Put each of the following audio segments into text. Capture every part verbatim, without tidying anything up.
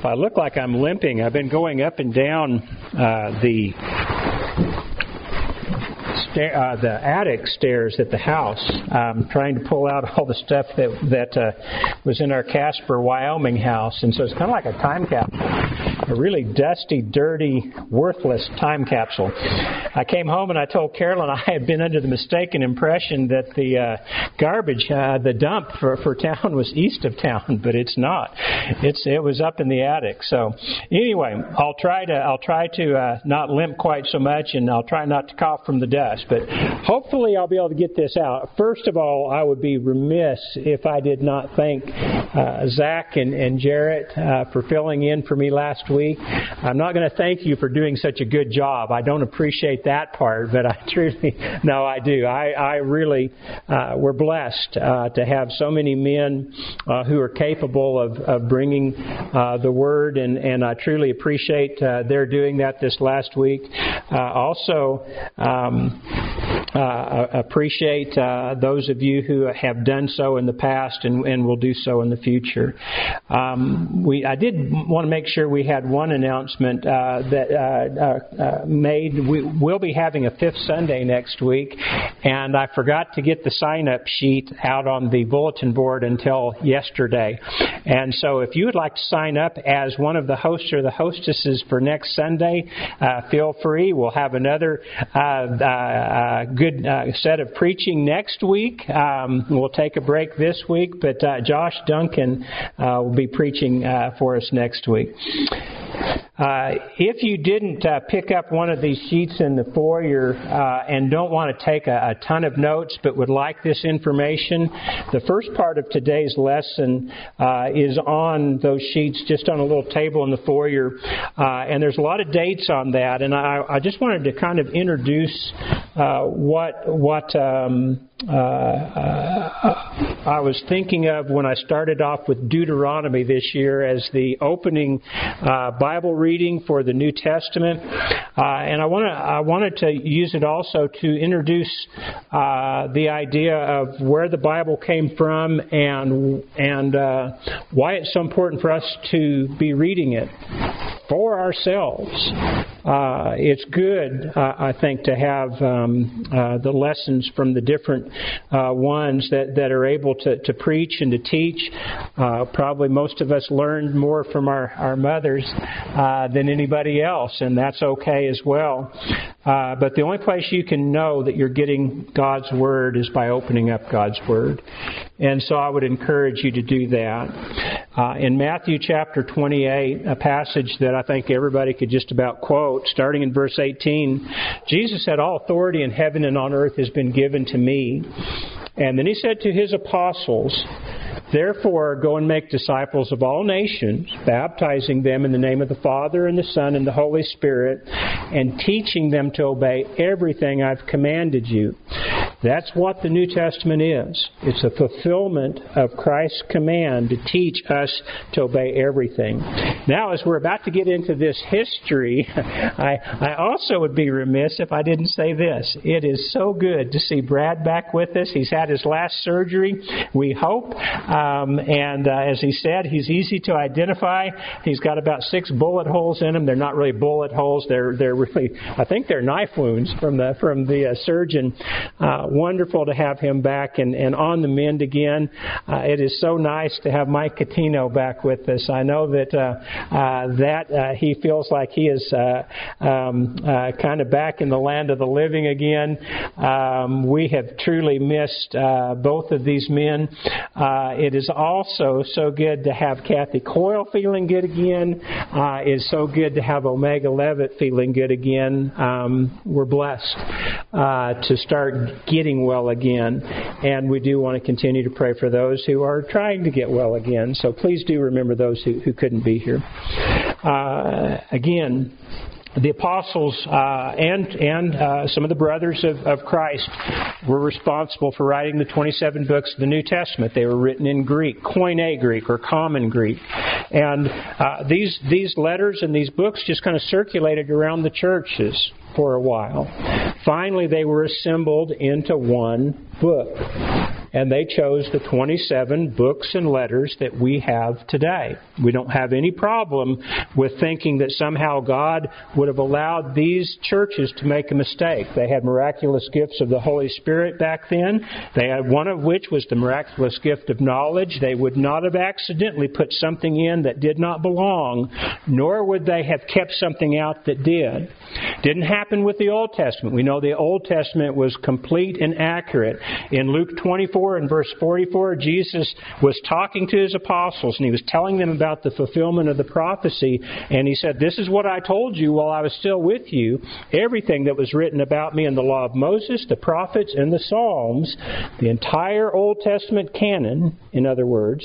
I look like I'm limping. I've been going up and down uh, the stair, uh, the attic stairs at the house, um, trying to pull out all the stuff that that uh, was in our Casper, Wyoming house, and so it's kind of like a time capsule, a really dusty, dirty, worthless time capsule. I came home and I told Carolyn I had been under the mistaken impression that the uh, garbage, uh, the dump for, for town was east of town, but it's not. It's it was up in the attic. So anyway, I'll try to I'll try to uh, not limp quite so much, and I'll try not to cough from the dust. But hopefully I'll be able to get this out. First of all, I would be remiss if I did not thank uh, Zach and, and Jarrett uh, for filling in for me last week. I'm not going to thank you for doing such a good job. I don't appreciate that part, but I truly, no, I do. I, I really, uh, we're blessed uh, to have so many men uh, who are capable of, of bringing uh, the Word, and, and I truly appreciate uh, their doing that this last week. Uh, also, um, uh, appreciate uh, those of you who have done so in the past and, and will do so in the future. Um, we, I did want to make sure we had one announcement uh, that uh, uh, made. We, we'll be having a fifth Sunday next week, and I forgot to get the sign-up sheet out on the bulletin board until yesterday. And so if you would like to sign up as one of the hosts or the hostesses for next Sunday, uh, feel free. We'll have another uh, uh, good uh, set of preaching next week. Um, we'll take a break this week, but uh, Josh Duncan uh, will be preaching uh, for us next week. Uh, if you didn't uh, pick up one of these sheets in the foyer uh, and don't want to take a, a ton of notes but would like this information, the first part of today's lesson uh, is on those sheets, just on a little table in the foyer, uh, and there's a lot of dates on that, and I, I just wanted to kind of introduce uh, what what um, uh, uh, I was thinking of when I started off with Deuteronomy this year as the opening uh, Bible reading for the New Testament, uh, and I want to I wanted to use it also to introduce uh, the idea of where the Bible came from and and uh, why it's so important for us to be reading it for ourselves. Uh, it's good, uh, I think, to have um, uh, the lessons from the different uh, ones that, that are able to, to preach and to teach. Uh, probably most of us learned more from our, our mothers uh, than anybody else, and that's okay as well. Uh, but the only place you can know that you're getting God's Word is by opening up God's Word. And so I would encourage you to do that. Uh, in Matthew chapter twenty-eight, a passage that I think everybody could just about quote, starting in verse eighteen, Jesus said, "All authority in heaven and on earth has been given to me." And then He said to His apostles, "Therefore, go and make disciples of all nations, baptizing them in the name of the Father and the Son and the Holy Spirit, and teaching them to obey everything I've commanded you." That's what the New Testament is. It's a fulfillment of Christ's command to teach us to obey everything. Now, as we're about to get into this history, I, I also would be remiss if I didn't say this. It is so good to see Brad back with us. He's had his last surgery, we hope. Um, and uh, as he said, he's easy to identify. He's got about six bullet holes in him. They're not really bullet holes. They're they're really, I think they're knife wounds from the from the uh, surgeon. Uh, wonderful to have him back and, and on the mend again. Uh, it is so nice to have Mike Catino back with us. I know that uh, uh, that uh, he feels like he is uh, um, uh, kind of back in the land of the living again. Um, we have truly missed uh, both of these men. Uh, it is also so good to have Kathy Coyle feeling good again. Uh, it's so good to have Omega Levitt feeling good again. Um, we're blessed uh, to start getting well again, and we do want to continue to pray for those who are trying to get well again. So please do remember those who, who couldn't be here. Uh, again, the apostles uh, and and uh, some of the brothers of, of Christ were responsible for writing the twenty-seven books of the New Testament. They were written in Greek, Koine Greek or Common Greek, and uh, these these letters and these books just kind of circulated around the churches for a while. Finally, they were assembled into one book. and they chose the twenty-seven books and letters that we have today. We don't have any problem with thinking that somehow God would have allowed these churches to make a mistake. They had miraculous gifts of the Holy Spirit back then. They had one of which was the miraculous gift of knowledge. They would not have accidentally put something in that did not belong, nor would they have kept something out that did. Didn't happen with the Old Testament. We know the Old Testament was complete and accurate. In Luke twenty-four and verse forty-four, Jesus was talking to His apostles and He was telling them about the fulfillment of the prophecy, and He said, "This is what I told you while I was still with you. Everything that was written about me in the law of Moses, the prophets, and the Psalms," the entire Old Testament canon, in other words,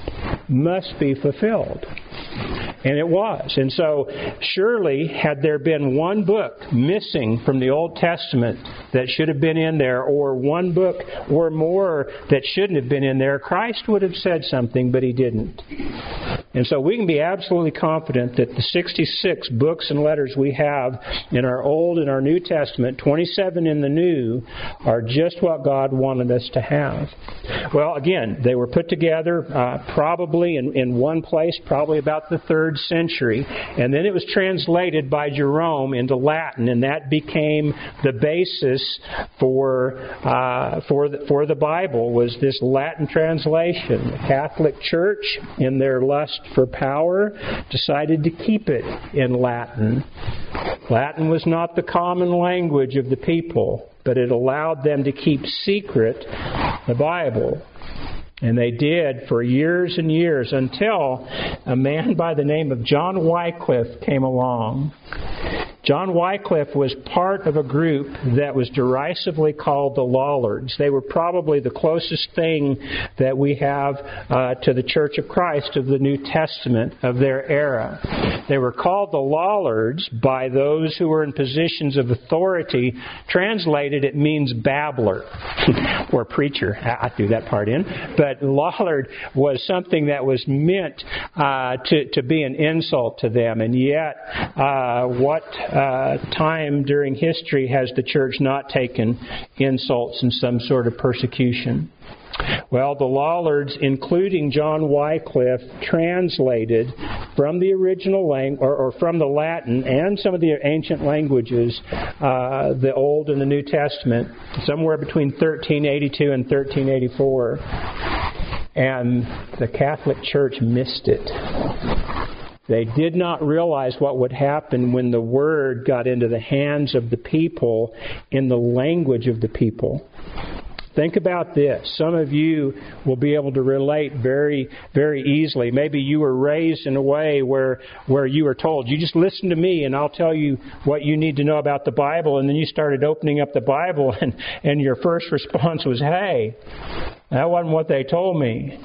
must be fulfilled. And it was. And so, surely, had there been one book missing from the Old Testament that should have been in there, or one book or more that shouldn't have been in there, Christ would have said something, but He didn't. And so we can be absolutely confident that the sixty-six books and letters we have in our Old and our New Testament, twenty-seven in the New, are just what God wanted us to have. Well, again, they were put together uh, probably in, in one place, probably about the third century, and then it was translated by Jerome into Latin, and that became the basis for uh, for the, for the Bible, was this Latin translation. The Catholic Church, in their lust for power, decided to keep it in Latin. Latin was not the common language of the people, but it allowed them to keep secret the Bible. And they did for years and years, until a man by the name of John Wycliffe came along. John Wycliffe was part of a group that was derisively called the Lollards. They were probably the closest thing that we have uh, to the Church of Christ of the New Testament of their era. They were called the Lollards by those who were in positions of authority. Translated, it means babbler or preacher. I threw that part in. But Lollard was something that was meant uh, to, to be an insult to them. And yet, uh, what uh, time during history has the church not taken insults and some sort of persecution? Well, the Lollards, including John Wycliffe, translated from the original language, or, or from the Latin and some of the ancient languages, uh, the Old and the New Testament, somewhere between thirteen eighty-two and thirteen eighty-four. And the Catholic Church missed it. They did not realize what would happen when the Word got into the hands of the people in the language of the people. Think about this. Some of you will be able to relate very, very easily. Maybe you were raised in a way where where you were told, you just listen to me and I'll tell you what you need to know about the Bible. And then you started opening up the Bible and, and your first response was, hey, that wasn't what they told me.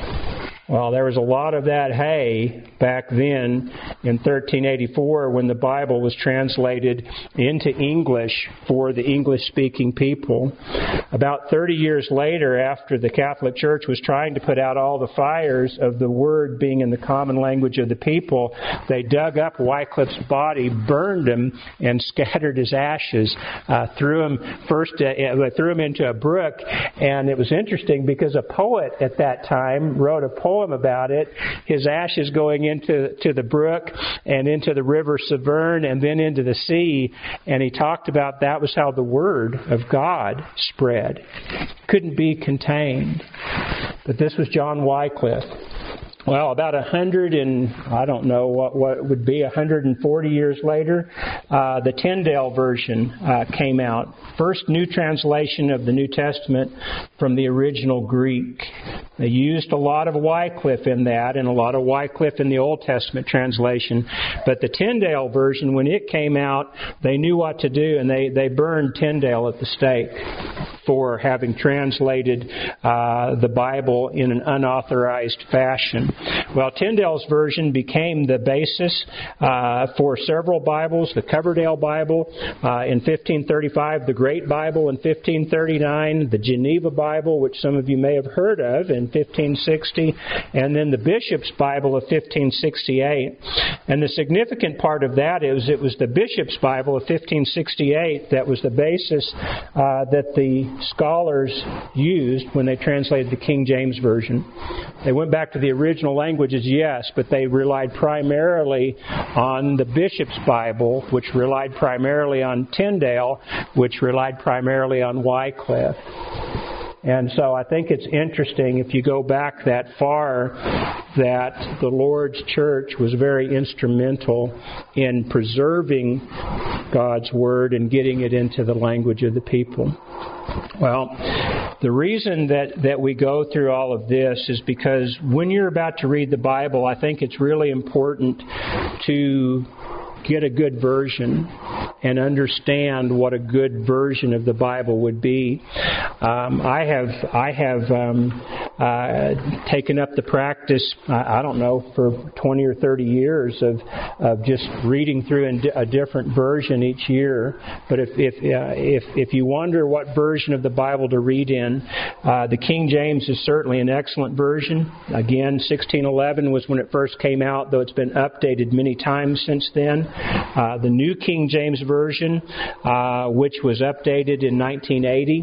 Well, there was a lot of that hey back then in thirteen eighty-four when the Bible was translated into English for the English-speaking people. About thirty years later, after the Catholic Church was trying to put out all the fires of the Word being in the common language of the people, they dug up Wycliffe's body, burned him, and scattered his ashes. Uh, threw him first, uh, threw him into a brook, and it was interesting because a poet at that time wrote a poem about it, his ashes going into to the brook and into the river Severn and then into the sea, and he talked about that was how the Word of God spread. Couldn't be contained. But this was John Wycliffe. Well, about a hundred and, I don't know what, what would be, a hundred and forty years later, uh, the Tyndale version uh, came out. First new translation of the New Testament from the original Greek. They used a lot of Wycliffe in that and a lot of Wycliffe in the Old Testament translation. But the Tyndale version, when it came out, they knew what to do, and they, they burned Tyndale at the stake for having translated uh, the Bible in an unauthorized fashion. Well, Tyndale's version became the basis uh, for several Bibles, the Coverdale Bible uh, in fifteen thirty-five, the Great Bible in fifteen thirty-nine, the Geneva Bible, which some of you may have heard of, in fifteen sixty, and then the Bishop's Bible of fifteen sixty-eight. And the significant part of that is it was the Bishop's Bible of fifteen sixty-eight that was the basis uh, that the scholars used when they translated the King James Version. They went back to the original languages, yes, but they relied primarily on the Bishop's Bible, which relied primarily on Tyndale, which relied primarily on Wycliffe. And so I think it's interesting, if you go back that far, that the Lord's church was very instrumental in preserving God's Word and getting it into the language of the people. Well, the reason that, that we go through all of this is because when you're about to read the Bible, I think it's really important to get a good version and understand what a good version of the Bible would be. Um, I have I have um, uh, taken up the practice, I, I don't know, for twenty or thirty years of of just reading through a different version each year. But if if uh, if if you wonder what version of the Bible to read in, uh, the King James is certainly an excellent version. Again, sixteen eleven was when it first came out, though it's been updated many times since then. Uh, the New King James Version, uh, which was updated in nineteen eighty.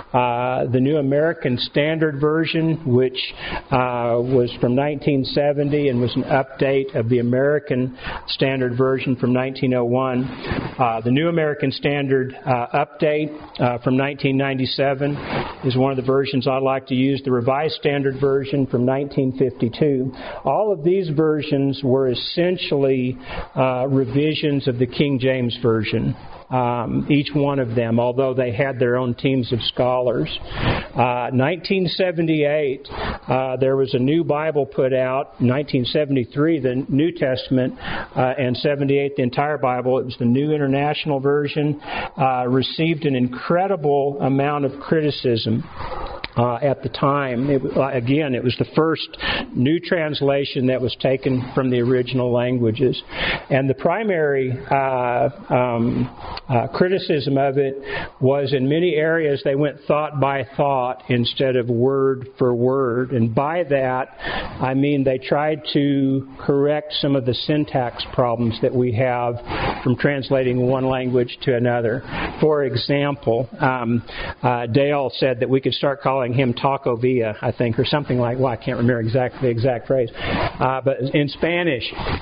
Uh, the New American Standard Version, which uh, was from nineteen seventy and was an update of the American Standard Version from nineteen oh one. Uh, the New American Standard uh, Update uh, from nineteen ninety-seven is one of the versions I like to use. The Revised Standard Version from nineteen fifty-two. All of these versions were essentially uh, revisions of the King James Version. Um, each one of them, although they had their own teams of scholars. Uh, nineteen seventy-eight, uh, there was a new Bible put out. nineteen seventy-three, the New Testament, uh, and seventy-eight, the entire Bible. It was the New International Version. Uh, received an incredible amount of criticism. Uh, at the time. It, uh, again, it was the first new translation that was taken from the original languages. And the primary uh, um, uh, criticism of it was in many areas they went thought by thought instead of word for word. And by that, I mean they tried to correct some of the syntax problems that we have from translating one language to another. For example, um, uh, Dale said that we could start calling him Taco Villa, I think, or something like, well, I can't remember exactly the exact phrase. Uh, but in Spanish,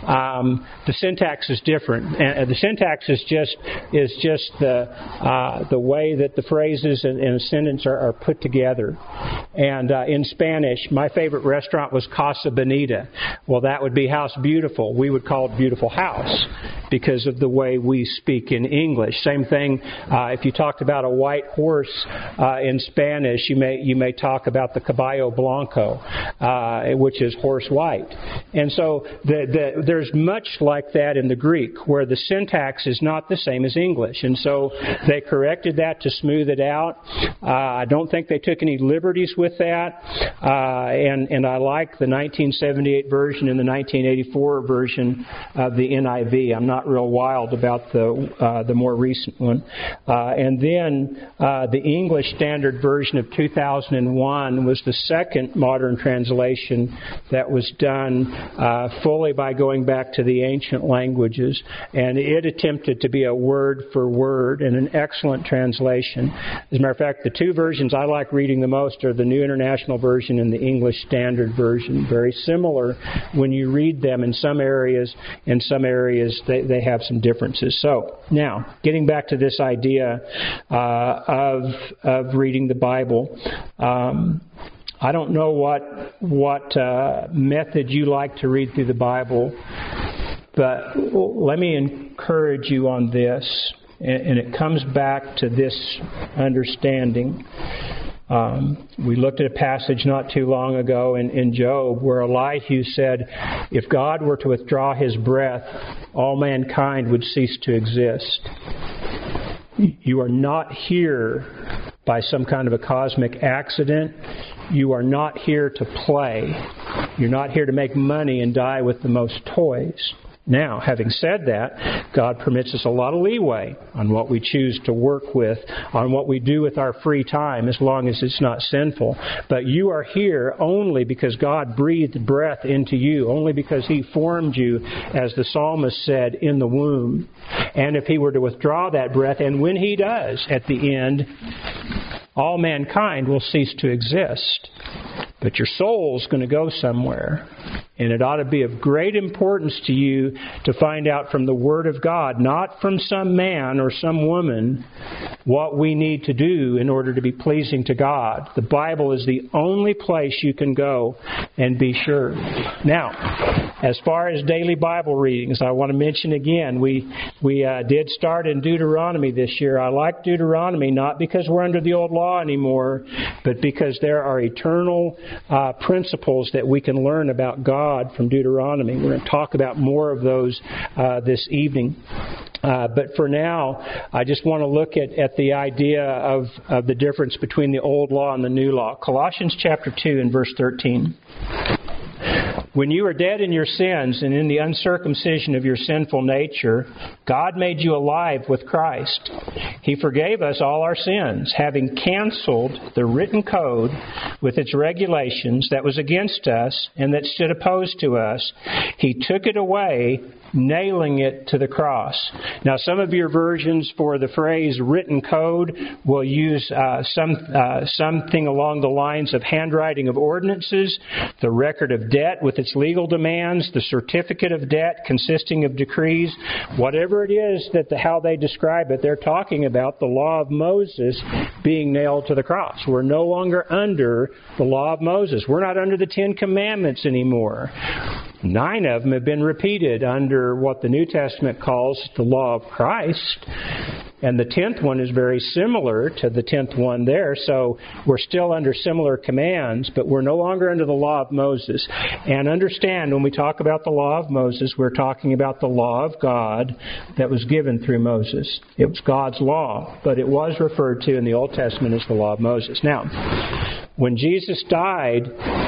um, the syntax is different. And the syntax is just is just the uh, the way that the phrases in, in a sentence are, are put together. And uh, in Spanish, my favorite restaurant was Casa Bonita. Well, that would be House Beautiful. We would call it Beautiful House because of the way we speak in English. Same thing uh, if you talked about a white horse uh, in Spanish, you may you may talk about the Caballo Blanco, uh, which is horse white. And so the, the, there's much like that in the Greek, where the syntax is not the same as English. And so they corrected that to smooth it out. Uh, I don't think they took any liberties with that. Uh, and, and I like the nineteen seventy-eight version and the nineteen eighty-four version of the N I V. I'm not real wild about the uh, the more recent one. Uh, and then uh, the English Standard Version of two thousand one was the second modern translation that was done uh, fully by going back to the ancient languages, and it attempted to be a word for word and an excellent translation. As a matter of fact, the two versions I like reading the most are the New International Version and the English Standard Version. Very similar when you read them in some areas. In some areas, they, they have some differences. So, now, getting back to this idea uh, of, of reading the Bible, um, I don't know what what uh, method you like to read through the Bible, but let me encourage you on this, and it comes back to this understanding. Um, we looked at a passage not too long ago in, in Job where Elihu said, if God were to withdraw His breath, all mankind would cease to exist. You are not here by some kind of a cosmic accident. You are not here to play. You're not here to make money and die with the most toys. Now, having said that, God permits us a lot of leeway on what we choose to work with, on what we do with our free time, as long as it's not sinful. But you are here only because God breathed breath into you, only because He formed you, as the psalmist said, in the womb. And if He were to withdraw that breath, and when He does, at the end, all mankind will cease to exist. But your soul's going to go somewhere. And it ought to be of great importance to you to find out from the Word of God, not from some man or some woman, what we need to do in order to be pleasing to God. The Bible is the only place you can go and be sure. Now, as far as daily Bible readings, I want to mention again, we we uh, did start in Deuteronomy this year. I like Deuteronomy not because we're under the old law anymore, but because there are eternal uh, principles that we can learn about God from Deuteronomy. We're going to talk about more of those uh, this evening. Uh, but for now, I just want to look at, at the idea of, of the difference between the old law and the new law. Colossians chapter two and verse thirteen. When you were dead in your sins and in the uncircumcision of your sinful nature, God made you alive with Christ. He forgave us all our sins, having canceled the written code with its regulations that was against us and that stood opposed to us. He took it away, nailing it to the cross. Now, some of your versions for the phrase written code will use uh, some uh, something along the lines of handwriting of ordinances, the record of debt with its legal demands, the certificate of debt consisting of decrees. Whatever it is that the, how they describe it, they're talking about the law of Moses being nailed to the cross. We're no longer under the law of Moses. We're not under the Ten Commandments anymore. Nine of them have been repeated under what the New Testament calls the law of Christ. And the tenth one is very similar to the tenth one there. So we're still under similar commands, but we're no longer under the law of Moses. And understand, when we talk about the law of Moses, we're talking about the law of God that was given through Moses. It was God's law, but it was referred to in the Old Testament as the law of Moses. Now, when Jesus died,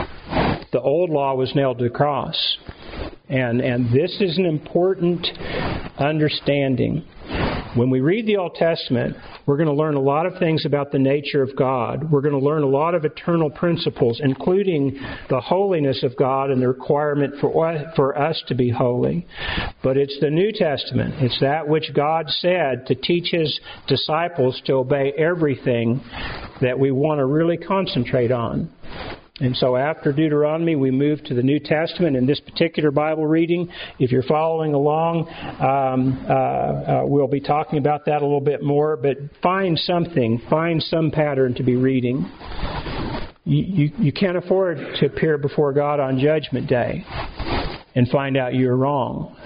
the old law was nailed to the cross. And, and this is an important understanding. When we read the Old Testament, we're going to learn a lot of things about the nature of God. We're going to learn a lot of eternal principles, including the holiness of God and the requirement for, for us to be holy. But it's the New Testament. It's that which God said to teach His disciples to obey everything that we want to really concentrate on. And so after Deuteronomy, we move to the New Testament. In this particular Bible reading, if you're following along, um, uh, uh, we'll be talking about that a little bit more. But find something, find some pattern to be reading. You, you, you can't afford to appear before God on Judgment Day and find out you're wrong.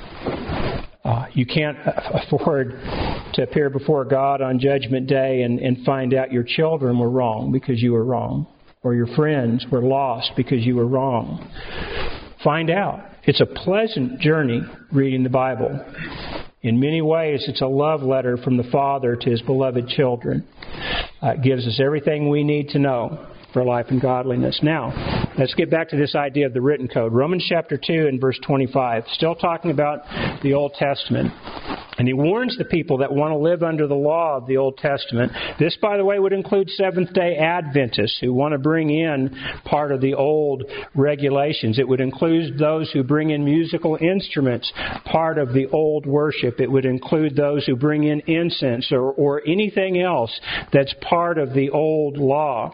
Uh, you can't afford to appear before God on Judgment Day and, and find out your children were wrong because you were wrong. Or your friends were lost because you were wrong. Find out. It's a pleasant journey reading the Bible. In many ways, it's a love letter from the Father to His beloved children. Uh, it gives us everything we need to know for life and godliness. Now, let's get back to this idea of the written code. Romans chapter two and verse twenty-five, still talking about the Old Testament. And he warns the people that want to live under the law of the Old Testament. This, by the way, would include Seventh-day Adventists who want to bring in part of the old regulations. It would include those who bring in musical instruments, part of the old worship. It would include those who bring in incense or, or anything else that's part of the old law.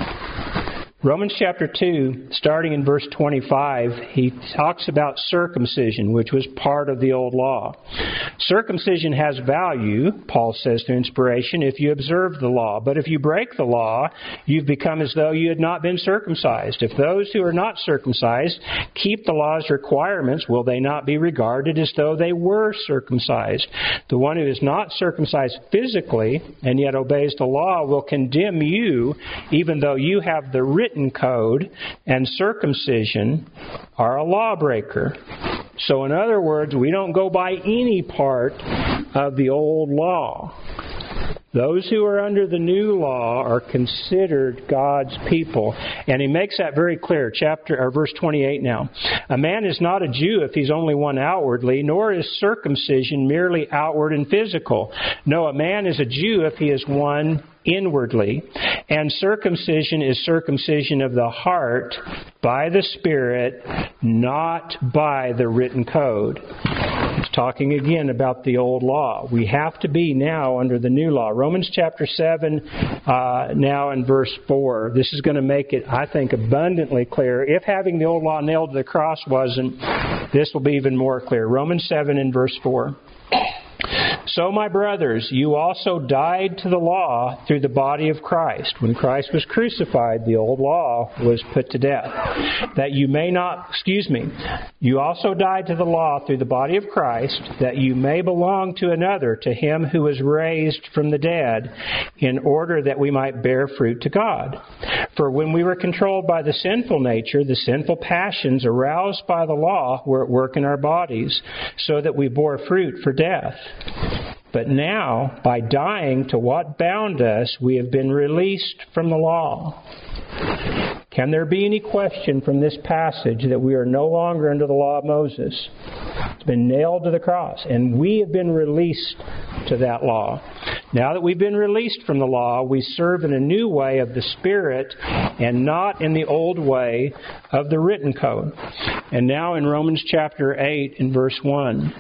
Romans chapter two, starting in verse twenty-five, he talks about circumcision, which was part of the old law. Circumcision has value, Paul says through inspiration, if you observe the law. But if you break the law, you've become as though you had not been circumcised. If those who are not circumcised keep the law's requirements, will they not be regarded as though they were circumcised? The one who is not circumcised physically and yet obeys the law will condemn you, even though you have the written code, and circumcision are a lawbreaker. So in other words, we don't go by any part of the old law. Those who are under the new law are considered God's people. And he makes that very clear. Chapter or verse twenty-eight now. A man is not a Jew if he's only one outwardly, nor is circumcision merely outward and physical. No, a man is a Jew if he is one inwardly. And circumcision is circumcision of the heart by the Spirit, not by the written code. It's talking again about the old law. We have to be now under the new law. Romans chapter seven, uh, now in verse four. This is going to make it, I think, abundantly clear. If having the old law nailed to the cross wasn't, this will be even more clear. Romans seven and verse four. So, my brothers, you also died to the law through the body of Christ. When Christ was crucified, the old law was put to death. That you may not, excuse me, you also died to the law through the body of Christ, that you may belong to another, to Him who was raised from the dead, in order that we might bear fruit to God. For when we were controlled by the sinful nature, the sinful passions aroused by the law were at work in our bodies, so that we bore fruit for death. But now, by dying to what bound us, we have been released from the law. Can there be any question from this passage that we are no longer under the law of Moses? It's been nailed to the cross, and we have been released to that law. Now that we've been released from the law, we serve in a new way of the Spirit and not in the old way of the written code. And now in Romans chapter eight and verse one.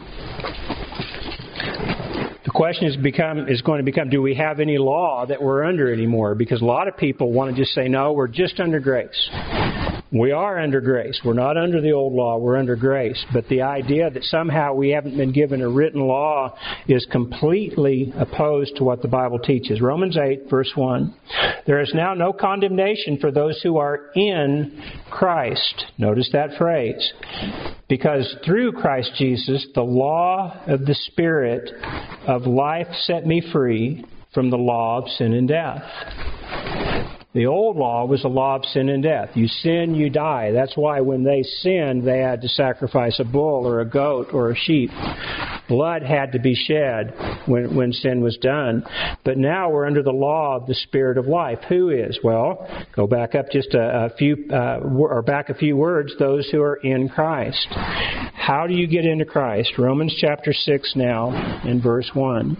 The question is become is going to become, do we have any law that we're under anymore? Because a lot of people want to just say, no, we're just under grace. We are under grace. We're not under the old law. We're under grace. But the idea that somehow we haven't been given a written law is completely opposed to what the Bible teaches. Romans eight, verse one. There is now no condemnation for those who are in Christ. Notice that phrase. Because through Christ Jesus, the law of the Spirit of life set me free from the law of sin and death. The old law was a law of sin and death. You sin, you die. That's why when they sinned, they had to sacrifice a bull or a goat or a sheep. Blood had to be shed when, when sin was done. But now we're under the law of the Spirit of life. Who is? Well, go back up just a, a few, uh, or back a few words, those who are in Christ. How do you get into Christ? Romans chapter six now, in verse one.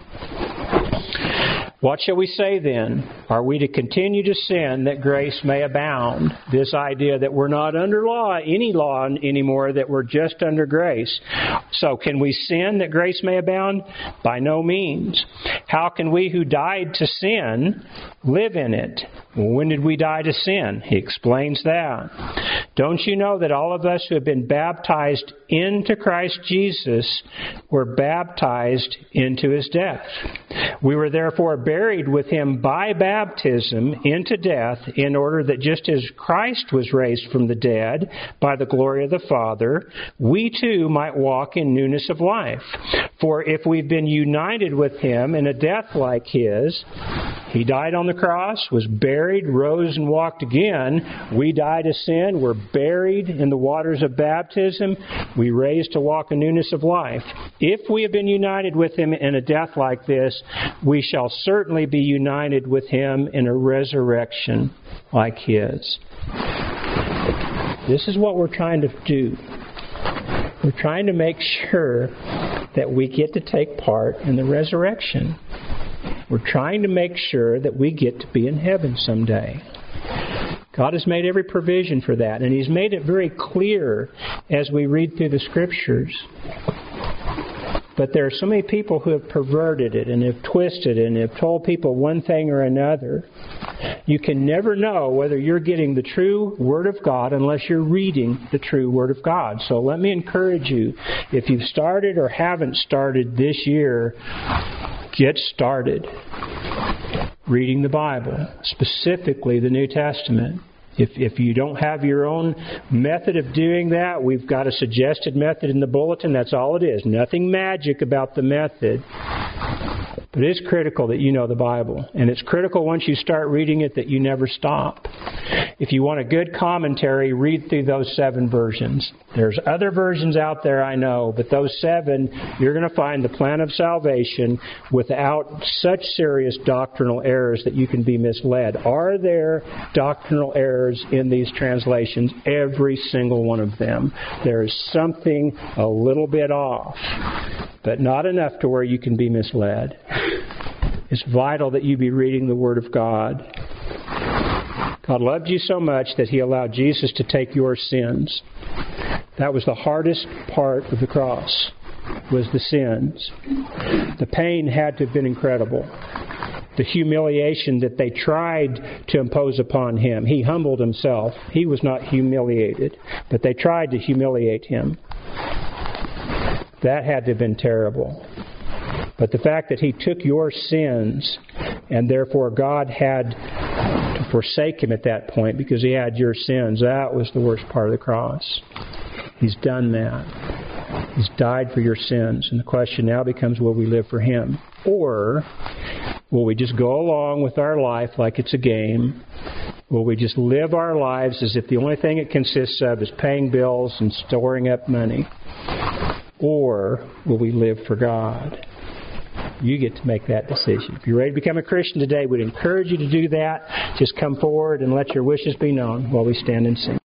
What shall we say then? Are we to continue to sin that grace may abound? This idea that we're not under law, any law anymore, that we're just under grace. So can we sin that grace may abound? By no means. How can we who died to sin live in it? Well, when did we die to sin? He explains that. Don't you know that all of us who have been baptized into Christ Jesus were baptized into His death? We were therefore buried with Him by baptism into death, in order that just as Christ was raised from the dead by the glory of the Father, we too might walk in newness of life. For if we've been united with Him in a death like His, He died on the cross, was buried, rose and walked again. We died to sin. We're buried in the waters of baptism. We raised to walk in newness of life. If we have been united with Him in a death like this, we shall certainly be united with Him in a resurrection like His. This is what we're trying to do. We're trying to make sure that we get to take part in the resurrection. We're trying to make sure that we get to be in heaven someday. God has made every provision for that, and He's made it very clear as we read through the Scriptures. But there are so many people who have perverted it and have twisted it and have told people one thing or another. You can never know whether you're getting the true Word of God unless you're reading the true Word of God. So let me encourage you, if you've started or haven't started this year, get started reading the Bible, specifically the New Testament. If if you don't have your own method of doing that, we've got a suggested method in the bulletin. That's all it is. Nothing magic about the method. But it's critical that you know the Bible. And it's critical once you start reading it that you never stop. If you want a good commentary, read through those seven versions. There's other versions out there, I know, but those seven, you're going to find the plan of salvation without such serious doctrinal errors that you can be misled. Are there doctrinal errors in these translations? Every single one of them. There is something a little bit off, but not enough to where you can be misled. It's vital that you be reading the Word of God. God loved you so much that He allowed Jesus to take your sins. That was the hardest part of the cross, was the sins. The pain had to have been incredible. The humiliation that they tried to impose upon Him. He humbled Himself. He was not humiliated, but they tried to humiliate Him. That had to have been terrible. But the fact that He took your sins, and therefore God had to forsake Him at that point because He had your sins, that was the worst part of the cross. He's done that. He's died for your sins. And the question now becomes, will we live for Him? Or will we just go along with our life like it's a game? Will we just live our lives as if the only thing it consists of is paying bills and storing up money? Or will we live for God? You get to make that decision. If you're ready to become a Christian today, we'd encourage you to do that. Just come forward and let your wishes be known while we stand and sing.